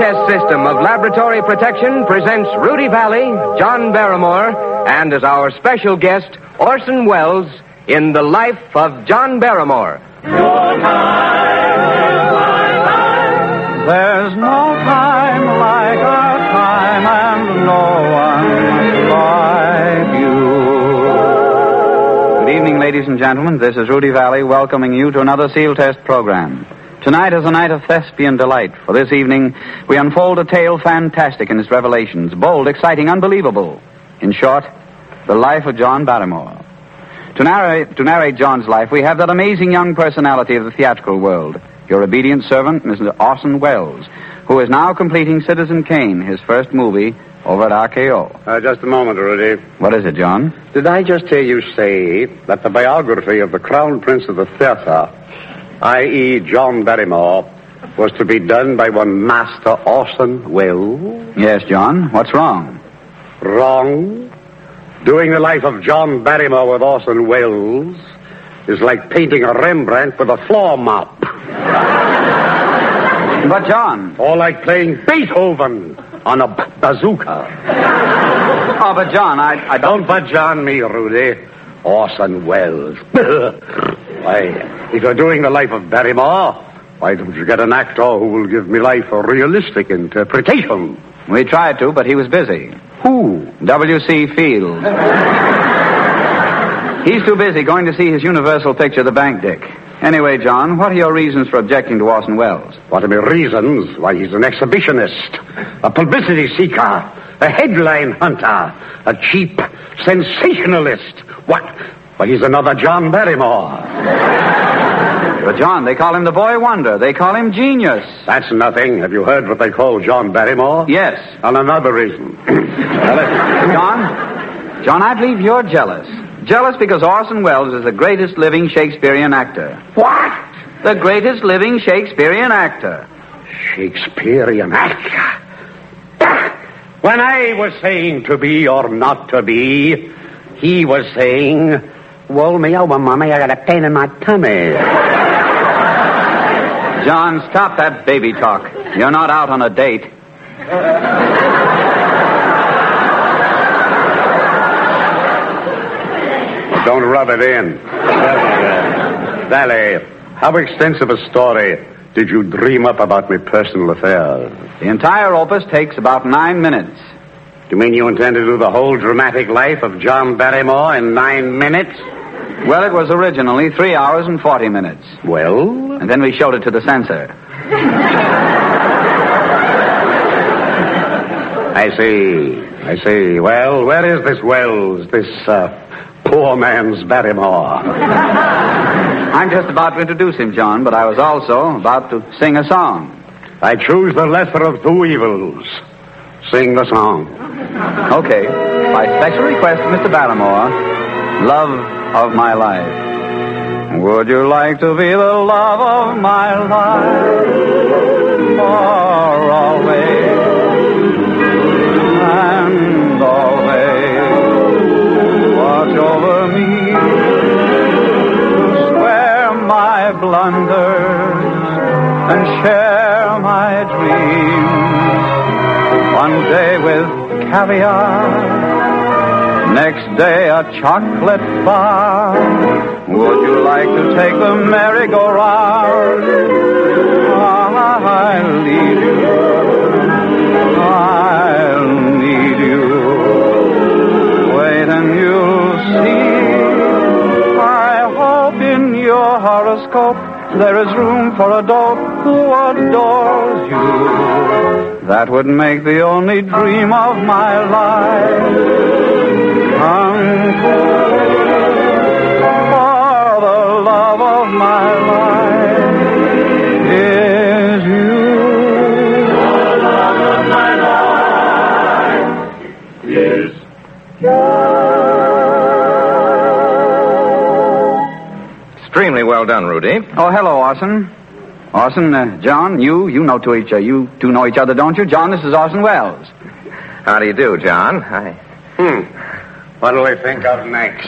Test System of Laboratory Protection presents Rudy Valley, John Barrymore, and as our special guest, Orson Welles, in The Life of John Barrymore. Your time is my life. There's no time like our time, and no one like you. Good evening, ladies and gentlemen. This is Rudy Valley welcoming you to another Seal Test program. Tonight is a night of thespian delight. For this evening, we unfold a tale fantastic in its revelations, bold, exciting, unbelievable. In short, the life of John Barrymore. To narrate John's life, we have that amazing young personality of the theatrical world, your obedient servant, Mr. Orson Welles, who is now completing Citizen Kane, his first movie, over at RKO. Just a moment, Rudy. What is it, John? Did I just hear you say that the biography of the Crown Prince of the Theatre, i.e. John Barrymore, was to be done by one Master Orson Welles? Yes, John. What's wrong? Wrong? Doing the life of John Barrymore with Orson Welles is like painting a Rembrandt with a floor mop. But, John... Or like playing Beethoven on a bazooka. Oh, but, John, I don't budge on me, Rudy. Orson Welles. Why, if you're doing the life of Barrymore, why don't you get an actor who will give me life a realistic interpretation? We tried to, but he was busy. Who? W.C. Fields. He's too busy going to see his Universal picture, The Bank Dick. Anyway, John, what are your reasons for objecting to Orson Welles? What are my reasons? Why, he's an exhibitionist, a publicity seeker, a headline hunter, a cheap sensationalist. What? Well, he's another John Barrymore. But, John, they call him the boy wonder. They call him genius. That's nothing. Have you heard what they call John Barrymore? Yes. And another reason. John, I believe you're jealous. Jealous because Orson Welles is the greatest living Shakespearean actor. What? The greatest living Shakespearean actor. Shakespearean actor? When I was saying to be or not to be, he was saying, roll me over, Mommy, I got a pain in my tummy. John, stop that baby talk. You're not out on a date. Don't rub it in. Valley, how extensive a story did you dream up about my personal affairs? The entire opus takes about 9 minutes. You mean you intend to do the whole dramatic life of John Barrymore in 9 minutes? Well, it was originally 3 hours and 40 minutes. Well? And then we showed it to the censor. I see. Well, where is this Welles, this poor man's Barrymore? I'm just about to introduce him, John, but I was also about to sing a song. I choose the lesser of two evils. Sing the song. Okay. By special request, Mr. Barrymore, Love of My Life. Would you like to be the love of my life? For always and always watch over me to square my blunders and share my dreams. One day with caviar, next day a chocolate bar. Would you like to take the merry-go-round? I'll lead you. I'll need you. Wait and you'll see. I hope in your horoscope there is room for a dope who adores you. That would make the only dream of my life come true. For the love of my life is you. The love of my life is you. Extremely well done, Rudy. Oh, hello, Orson. Orson, John, you two know each other, don't you? John, this is Orson Welles. How do you do, John? What do we think of next?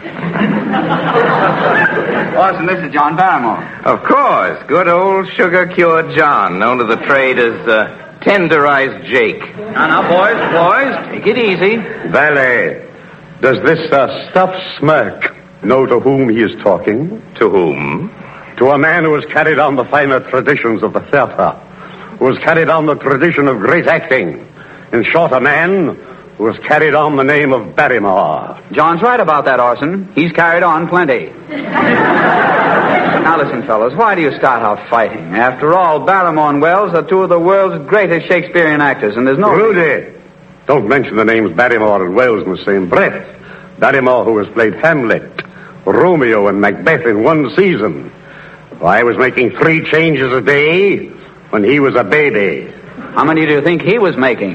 Orson, this is John Barrymore. Of course. Good old sugar-cured John, known to the trade as Tenderized Jake. Now, boys, take it easy. Valet, does this stuffed smirk know to whom he is talking? To whom? To a man who has carried on the finer traditions of the theater, who has carried on the tradition of great acting. In short, a man who has carried on the name of Barrymore. John's right about that, Orson. He's carried on plenty. Now listen, fellas, why do you start out fighting? After all, Barrymore and Wells are two of the world's greatest Shakespearean actors, and there's no... Rudy, don't mention the names Barrymore and Wells in the same breath. Barrymore, who has played Hamlet, Romeo, and Macbeth in one season. I was making 3 changes a day when he was a baby. How many do you think he was making?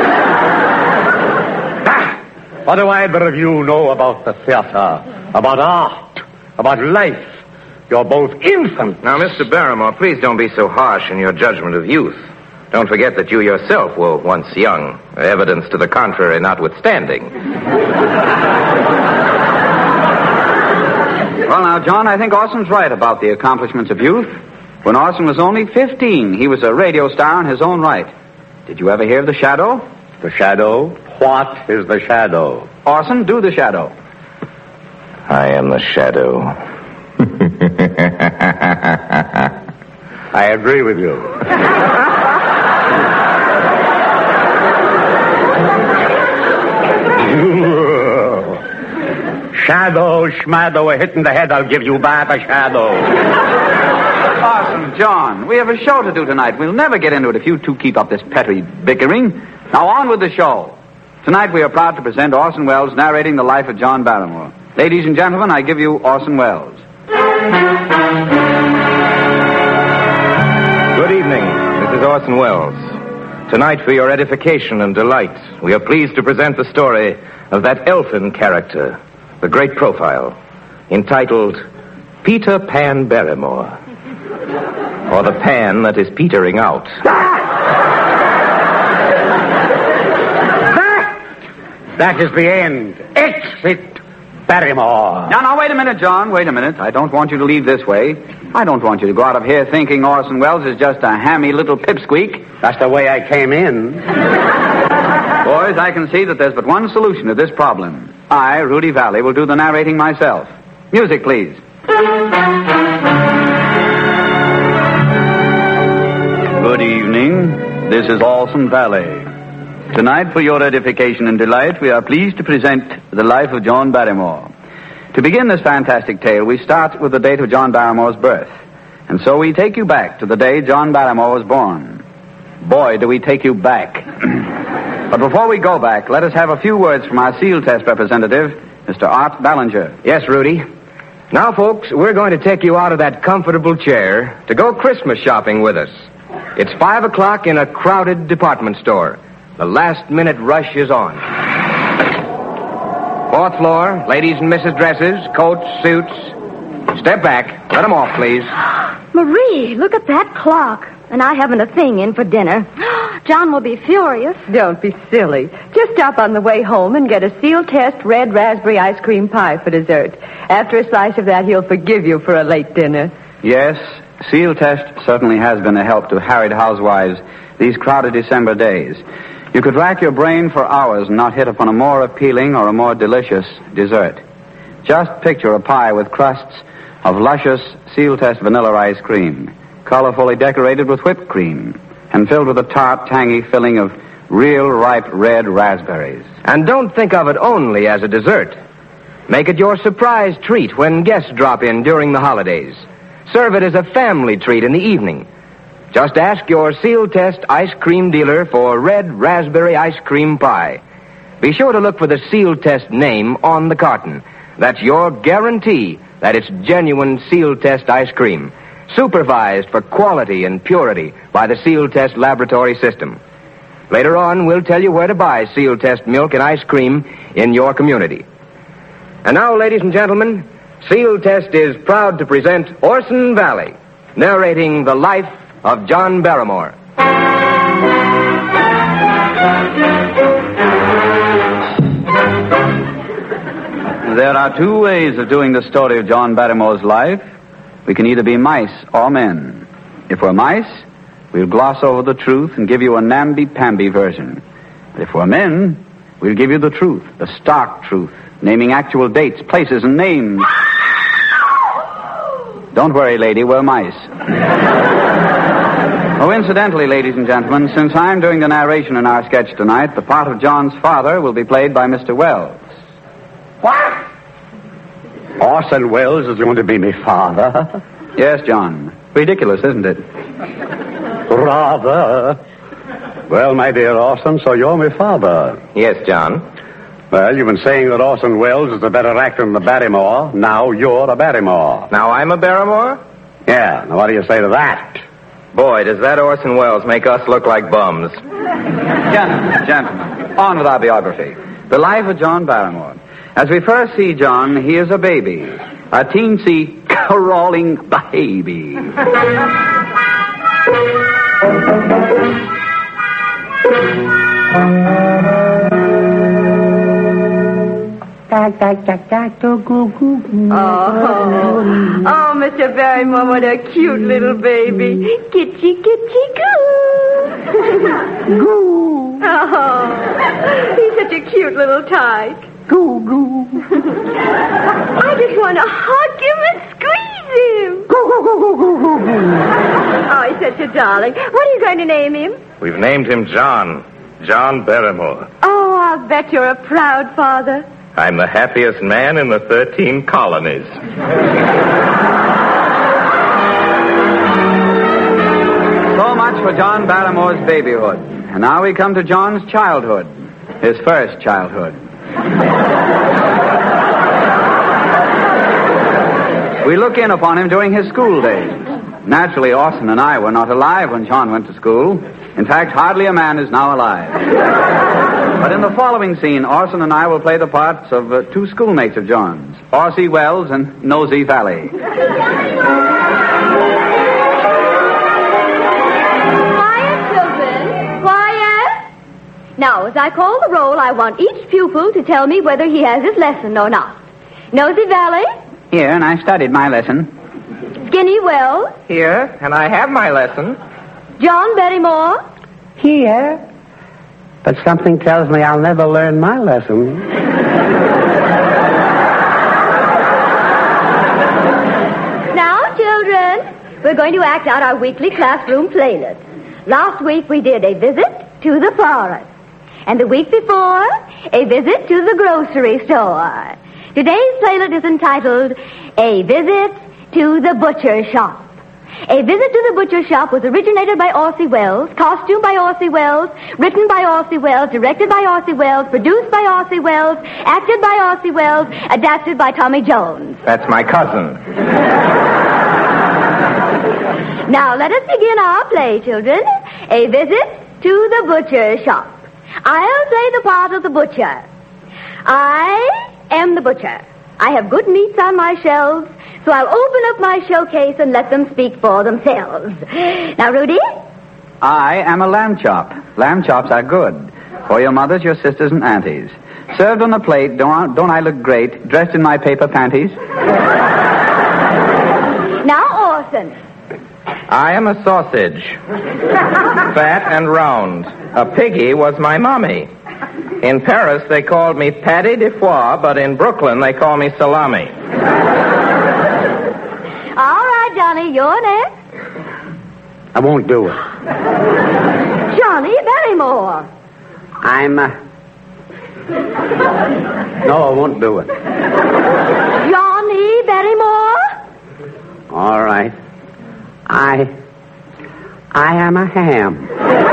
What do either of you know about the theater, about art, about life? You're both infants. Now, Mr. Barrymore, please don't be so harsh in your judgment of youth. Don't forget that you yourself were once young, evidence to the contrary notwithstanding. Well, now, John, I think Orson's right about the accomplishments of youth. When Orson was only 15, he was a radio star in his own right. Did you ever hear of The Shadow? The Shadow? What is The Shadow? Orson, do The Shadow. I am the Shadow. I agree with you. Shadow, schmadow, a hit in the head, I'll give you back a shadow. Orson, John, we have a show to do tonight. We'll never get into it if you two keep up this petty bickering. Now on with the show. Tonight we are proud to present Orson Welles narrating the life of John Barrymore. Ladies and gentlemen, I give you Orson Welles. Good evening. This is Orson Welles. Tonight, for your edification and delight, we are pleased to present the story of that elfin character, the great profile, entitled Peter Pan Barrymore, or the pan that is petering out. That is the end. Exit Barrymore. Now, wait a minute, John. Wait a minute. I don't want you to leave this way. I don't want you to go out of here thinking Orson Welles is just a hammy little pipsqueak. That's the way I came in. Boys, I can see that there's but one solution to this problem. I, Rudy Valley, will do the narrating myself. Music, please. Good evening. This is Orson Valley. Tonight, for your edification and delight, we are pleased to present the life of John Barrymore. To begin this fantastic tale, we start with the date of John Barrymore's birth. And so we take you back to the day John Barrymore was born. Boy, do we take you back. But before we go back, let us have a few words from our seal test representative, Mr. Art Ballinger. Yes, Rudy. Now, folks, we're going to take you out of that comfortable chair to go Christmas shopping with us. It's 5 o'clock in a crowded department store. The last-minute rush is on. 4th floor, ladies and misses' dresses, coats, suits. Step back. Let them off, please. Marie, look at that clock. And I haven't a thing in for dinner. John will be furious. Don't be silly. Just stop on the way home and get a Seal Test red raspberry ice cream pie for dessert. After a slice of that, he'll forgive you for a late dinner. Yes, Seal Test certainly has been a help to harried housewives these crowded December days. You could rack your brain for hours and not hit upon a more appealing or a more delicious dessert. Just picture a pie with crusts of luscious Seal Test vanilla ice cream, colorfully decorated with whipped cream, and filled with a tart, tangy filling of real ripe red raspberries. And don't think of it only as a dessert. Make it your surprise treat when guests drop in during the holidays. Serve it as a family treat in the evening. Just ask your Seal Test ice cream dealer for red raspberry ice cream pie. Be sure to look for the Seal Test name on the carton. That's your guarantee that it's genuine Seal Test ice cream, supervised for quality and purity by the Seal Test laboratory system. Later on, we'll tell you where to buy Seal Test milk and ice cream in your community. And now, ladies and gentlemen, Seal Test is proud to present Orson Valley, narrating the life of John Barrymore. There are 2 ways of doing the story of John Barrymore's life. We can either be mice or men. If we're mice, we'll gloss over the truth and give you a namby-pamby version. But if we're men, we'll give you the truth, the stark truth, naming actual dates, places, and names. Don't worry, lady, we're mice. Oh, incidentally, ladies and gentlemen, since I'm doing the narration in our sketch tonight, the part of John's father will be played by Mr. Wells. What? Orson Welles is going to be my father? Yes, John. Ridiculous, isn't it? Rather. Well, my dear Orson, so you're my father. Yes, John. Well, you've been saying that Orson Welles is a better actor than the Barrymore. Now you're a Barrymore. Now I'm a Barrymore? Yeah, now what do you say to that? Boy, does that Orson Welles make us look like bums. Gentlemen, on with our biography. The life of John Barrymore. As we first see John, he is a baby. A teensy, crawling baby. Oh, Mr. Barrymore, what a cute little baby. Kitchy, kitchy, goo. Goo. Oh, he's such a cute little tyke. Goo, goo. I just want to hug him and squeeze him. Goo, goo, goo, goo, goo, goo, goo. Oh, he's such a darling. What are you going to name him? We've named him John. John Barrymore. Oh, I'll bet you're a proud father. I'm the happiest man in the 13 colonies. So much for John Barrymore's babyhood. And now we come to John's childhood. His first childhood. We look in upon him during his school days. Naturally, Orson and I were not alive when John went to school. In fact, hardly a man is now alive. But in the following scene, Orson and I will play the parts of two schoolmates of John's, Orsie Wells and Nosey Valley. Quiet, children. Quiet. Now, as I call the roll, I want each pupil to tell me whether he has his lesson or not. Nosey Valley? Here, and I studied my lesson. Skinny Wells? Here, and I have my lesson. John Barrymore? Here. But something tells me I'll never learn my lesson. Now, children, we're going to act out our weekly classroom playlist. Last week we did a visit to the forest. And the week before, a visit to the grocery store. Today's playlist is entitled, A Visit to the Butcher Shop. A Visit to the Butcher Shop was originated by Orsie Wells, costumed by Orsie Wells, written by Orsie Wells, directed by Orsie Wells, produced by Orsie Wells, acted by Orsie Wells, adapted by Tommy Jones. That's my cousin. Now, let us begin our play, children. A Visit to the Butcher Shop. I'll play the part of the butcher. I am the butcher. I have good meats on my shelves, so I'll open up my showcase and let them speak for themselves. Now, Rudy? I am a lamb chop. Lamb chops are good. For your mothers, your sisters, and aunties. Served on a plate, don't I look great, dressed in my paper panties? Now, Orson. I am a sausage. Fat and round. A piggy was my mommy. In Paris, they called me Patty de Foie, but in Brooklyn, they call me Salami. All right, Johnny, you're next. I won't do it. Johnny Barrymore. No, I won't do it. Johnny Barrymore? All right. I am a ham.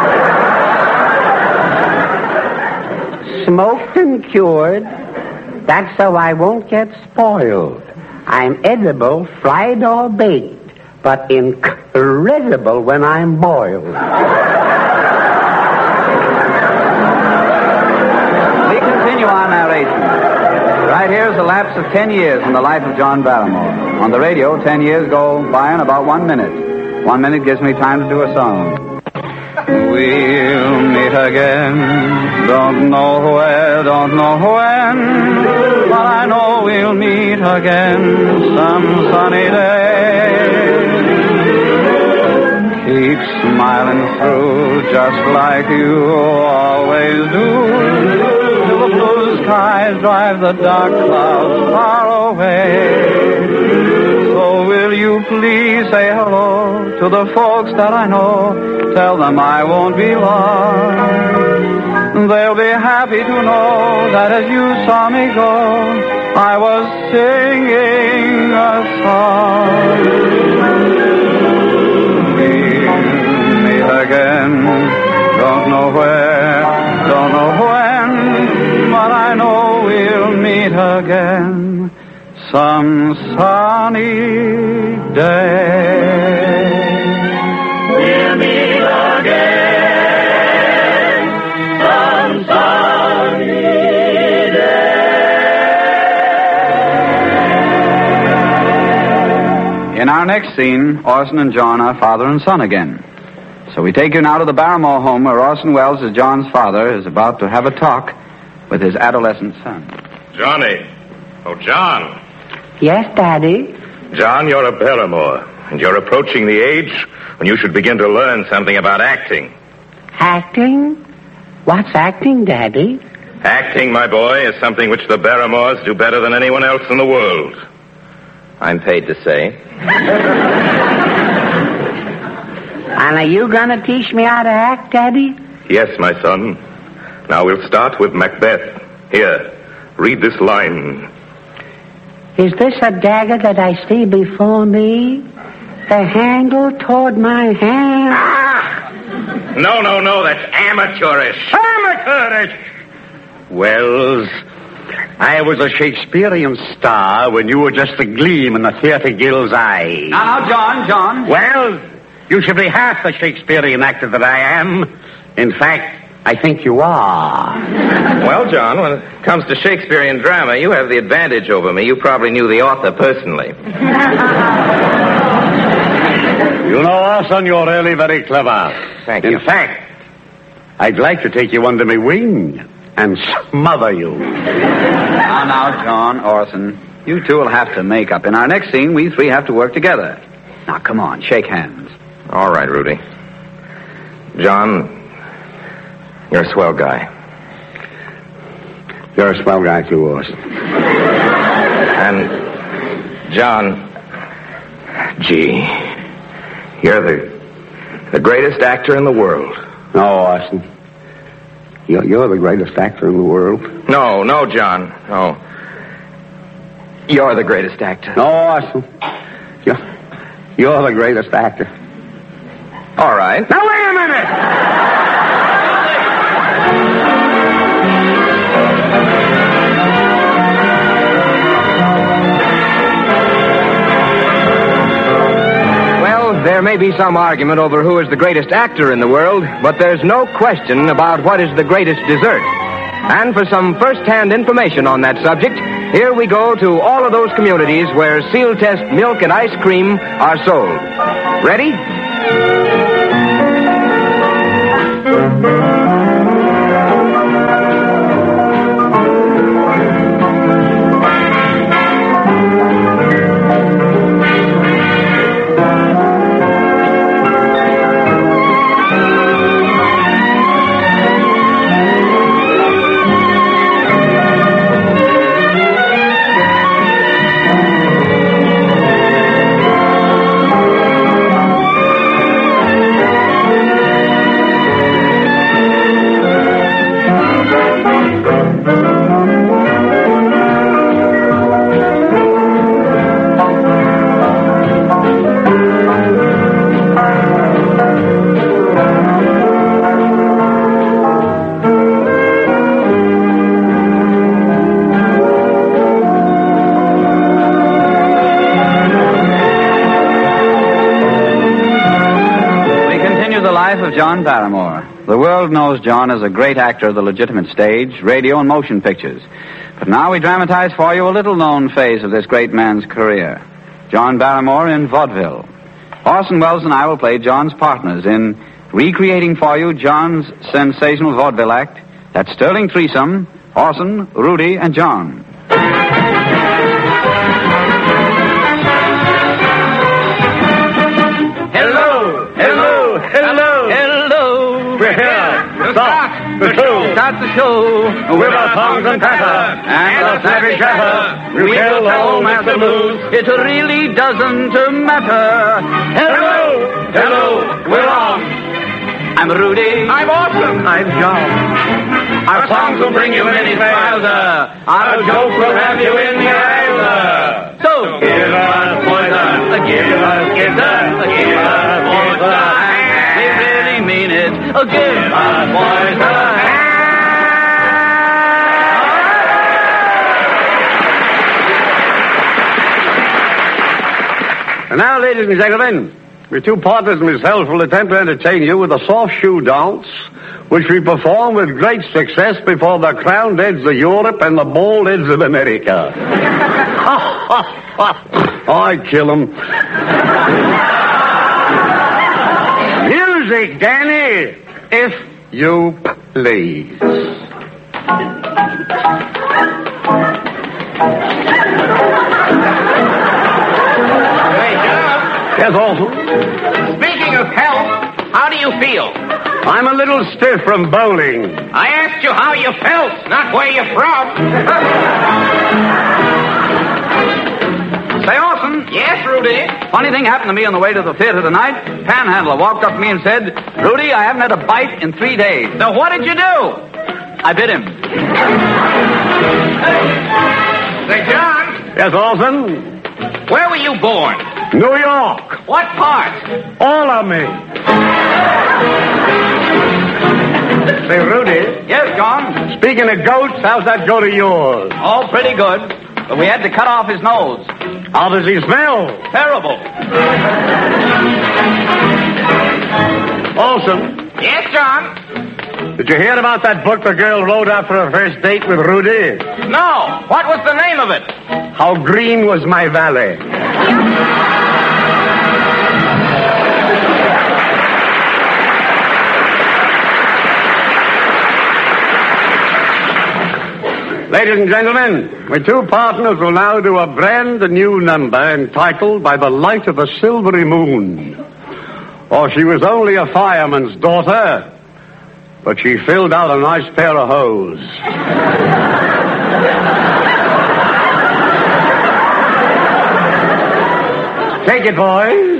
Smoked and cured. That's so I won't get spoiled. I'm edible, fried or baked, but incredible when I'm boiled. We continue our narration. Right here is a lapse of 10 years in the life of John Barrymore. On the radio, 10 years go by in about 1 minute. 1 minute gives me time to do a song. We'll meet again. Don't know where, don't know when, but I know we'll meet again some sunny day. keep smiling through just like you always do. Till the blue skies drive the dark clouds far away. So will you please say hello to the folks that I know? Tell them I won't be long. They'll be happy to know that as you saw me go, I was singing a song. Meet again, don't know where, don't know when, but I know we'll meet again some sunny day. We'll meet again some sunny day. In our next scene, Orson and John are father and son again. So we take you now to the Barrymore home where Orson Welles, as John's father, is about to have a talk with his adolescent son. Johnny. Oh, John. Yes, Daddy? John, you're a Barrymore, and you're approaching the age when you should begin to learn something about acting. Acting? What's acting, Daddy? Acting, my boy, is something which the Barrymores do better than anyone else in the world. I'm paid to say. And are you going to teach me how to act, Daddy? Yes, my son. Now we'll start with Macbeth. Here, read this line. Is this a dagger that I see before me? The handle toward my hand? Ah! No, that's amateurish. Amateurish! Wells, I was a Shakespearean star when you were just a gleam in the theater guild's eye. Now, John. Well, you should be half the Shakespearean actor that I am. In fact, I think you are. Well, John, when it comes to Shakespearean drama, you have the advantage over me. You probably knew the author personally. You know, Orson, you're really very clever. Thank you. In fact, I'd like to take you under my wing and smother you. Now, John, Orson, you two will have to make up. In our next scene, we three have to work together. Now, come on, shake hands. All right, Rudy. John, you're a swell guy. You're a swell guy, too, Orson. And, John, gee, you're the greatest actor in the world. No, Orson. You're the greatest actor in the world. No, John. No. You're the greatest actor. No, Orson. You're the greatest actor. All right. Now, wait a minute! There may be some argument over who is the greatest actor in the world, but there's no question about what is the greatest dessert. And for some first-hand information on that subject, here we go to all of those communities where Seal Test milk and ice cream are sold. Ready? Of John Barrymore. The world knows John as a great actor of the legitimate stage, radio, and motion pictures. But now we dramatize for you a little-known phase of this great man's career. John Barrymore in vaudeville. Orson Welles and I will play John's partners in recreating for you John's sensational vaudeville act. That's Sterling Threesome, Orson, Rudy, and John. the two. Start the show. With our tongues and patter, and a snappy chatter, we kill old Master Blues. It really doesn't matter. Hello, we're on. I'm Rudy. I'm Orson. I'm John. Our songs will bring you many smiles. Our jokes will have you in the aisle. So Give us poison, give us kisses, give us poison. We really mean it. Give us poison. And now, ladies and gentlemen, my two partners and myself will attempt to entertain you with a soft shoe dance, which we perform with great success before the crowned heads of Europe and the bald heads of America. I kill 'em. Music, Danny, if you please. Yes, Olson. Speaking of health, how do you feel? I'm a little stiff from bowling. I asked you how you felt, not where you're from. Say, Orson. Yes, Rudy? Funny thing happened to me on the way to the theater tonight. Panhandler walked up to me and said, Rudy, I haven't had a bite in 3 days. So what did you do? I bit him. Say, John, Yes, Olson. where were you born? New York. What part? All of me. Say, Rudy, Yes, John. speaking of goats, how's that go to yours? Oh, pretty good. But we had to cut off his nose. How does he smell? Terrible. Olson, Yes, John? did you hear about that book the girl wrote after her first date with Rudy? No. What was the name of it? How green was my valley? Ladies and gentlemen, my two partners will now do a brand new number entitled By the Light of a Silvery Moon. Oh, she was only a fireman's daughter, but she filled out a nice pair of hose. Take it, boys.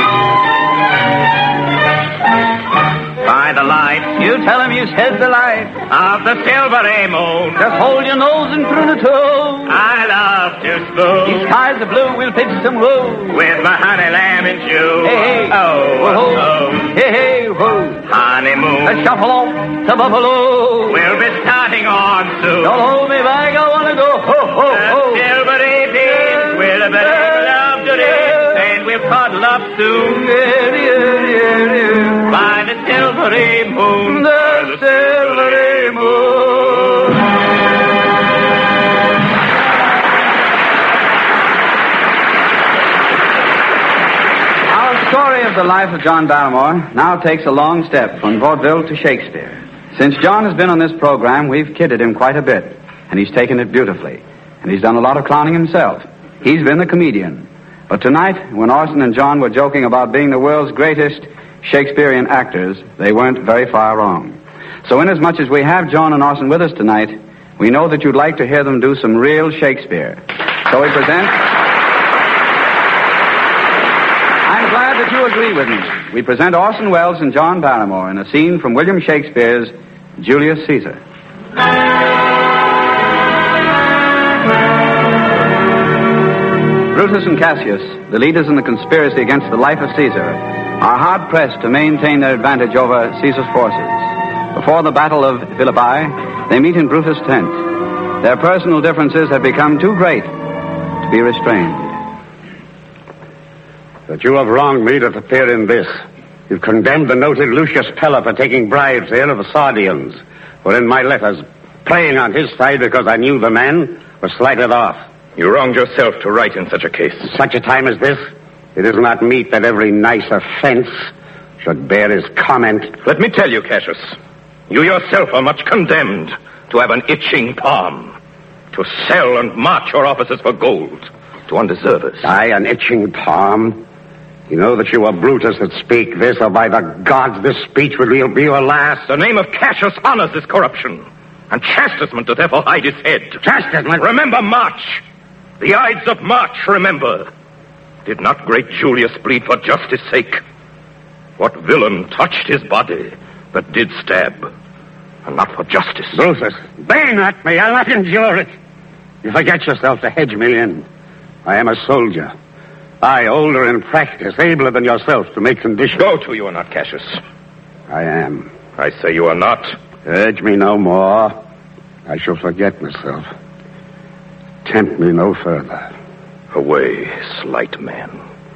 By the light You tell him you said the light. of the silvery moon, Just hold your nose and prune a toe. I love to These spoon skies are blue, we'll pitch some row. with my honey lamb and stew. Hey, hey. Oh, Whoa, oh, Hey, hey, ho. honeymoon. Let's shuffle on to Buffalo. We'll be starting on soon. Don't hold me back, I want to go. Ho, ho, The ho. silvery beams will have been love today, and we'll cuddle up soon by the silvery moon. The silvery moon. Our story of the life of John Barrymore now takes a long step from vaudeville to Shakespeare. Since John has been on this program, we've kidded him quite a bit, and he's taken it beautifully. And he's done a lot of clowning himself. He's been the comedian. But tonight, when Orson and John were joking about being the world's greatest Shakespearean actors, they weren't very far wrong. So inasmuch as we have John and Orson with us tonight, we know that you'd like to hear them do some real Shakespeare. So we present... I'm glad that you agree with me. We present Orson Welles and John Barrymore in a scene from William Shakespeare's Julius Caesar. Brutus and Cassius, the leaders in the conspiracy against the life of Caesar, are hard-pressed to maintain their advantage over Caesar's forces. Before the Battle of Philippi, they meet in Brutus' tent. Their personal differences have become too great to be restrained. That you have wronged me to appear in this. You've condemned the noted Lucius Pella for taking bribes here of the Sardians, wherein my letters, playing on his side because I knew the man, were slighted off. You wronged yourself to write in such a case. Such a time as this, it is not meet that every nice offense should bear his comment. Let me tell you, Cassius, you yourself are much condemned to have an itching palm, to sell and march your officers for gold to undeservers. Aye, an itching palm. You know that you are Brutus that speak this, or by the gods this speech will be your last. The name of Cassius honors this corruption, and chastisement doth therefore hide his head. Chastisement? Remember March. The Ides of March, remember. Did not great Julius bleed for justice' sake? What villain touched his body that did stab, and not for justice? Brutus, bang at me. I'll not endure it. You forget yourself to hedge me in. I am a soldier. I, older in practice, abler than yourself to make conditions. Go to, you are not, Cassius. I am. I say you are not. Urge me no more. I shall forget myself. Tempt me no further. Away, slight man.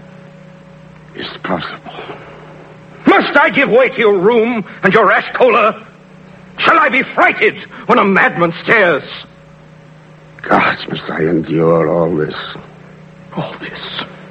It's possible. Must I give way to your room and your rash choler? Shall I be frighted when a madman stares? Gods, must I endure all this? All this?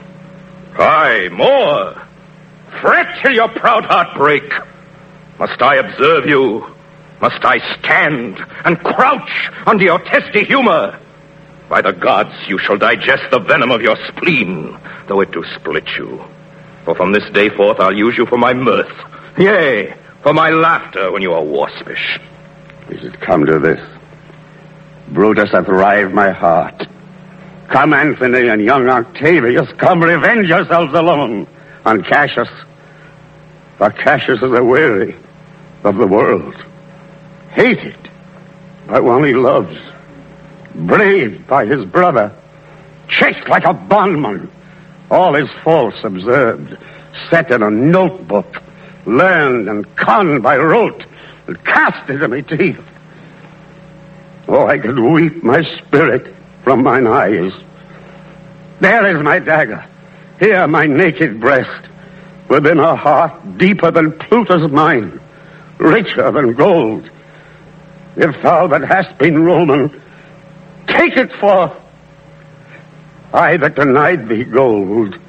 Aye, more. Fret till your proud heart break. Must I observe you? Must I stand and crouch under your testy humor? By the gods, you shall digest the venom of your spleen, though it do split you. For from this day forth I'll use you for my mirth. Yea, for my laughter when you are waspish. Is it come to this? Brutus hath rived my heart. Come, Anthony and young Octavius, come revenge yourselves alone on Cassius. For Cassius is aweary of the world, hated by one he loves, braved by his brother, chased like a bondman, all his faults observed, set in a notebook, learned and conned by rote, and cast into my teeth. Oh, I could weep my spirit from mine eyes. There is my dagger, here my naked breast, within a heart deeper than Pluto's mine, richer than gold. If thou that hast been Roman, take it forth. I that denied thee gold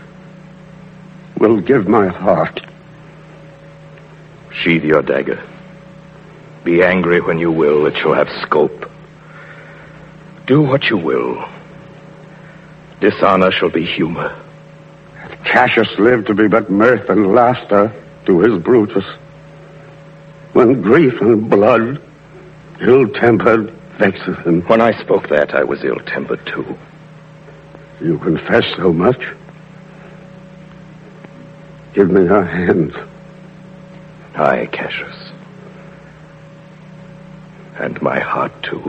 will give my heart. Sheathe your dagger. Be angry when you will, it shall have scope. Do what you will. Dishonor shall be humor. Cassius lived to be but mirth and laughter to his Brutus. When grief and blood, ill-tempered, vexeth him. When I spoke that, I was ill-tempered too. You confess so much? Give me your hand. Aye, Cassius. And my heart too.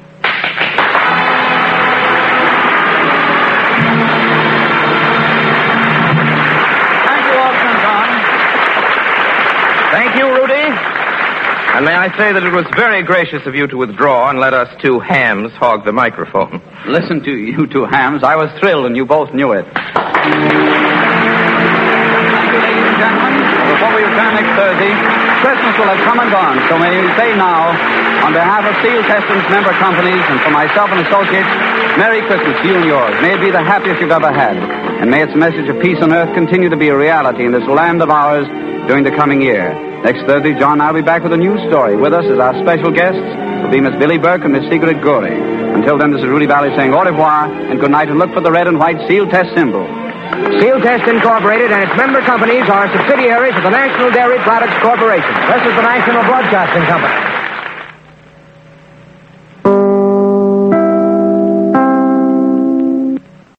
Thank you, Rudy. And may I say that it was very gracious of you to withdraw and let us two hams hog the microphone. Listen to you two hams. I was thrilled, and you both knew it. Thank you, ladies and gentlemen. Before we return next Thursday, Christmas will have come and gone, so may we say now, on behalf of Seal Testaments member companies and for myself and associates, Merry Christmas to you and yours. May it be the happiest you've ever had. And may its message of peace on earth continue to be a reality in this land of ours during the coming year. Next Thursday, John and I will be back with a new story. With us as our special guests will be Miss Billy Burke and Miss Sigrid Gory. Until then, this is Rudy Valley saying au revoir and good night, and look for the red and white Seal Test symbol. Seal Test Incorporated and its member companies are subsidiaries of the National Dairy Products Corporation. This is the National Broadcasting Company.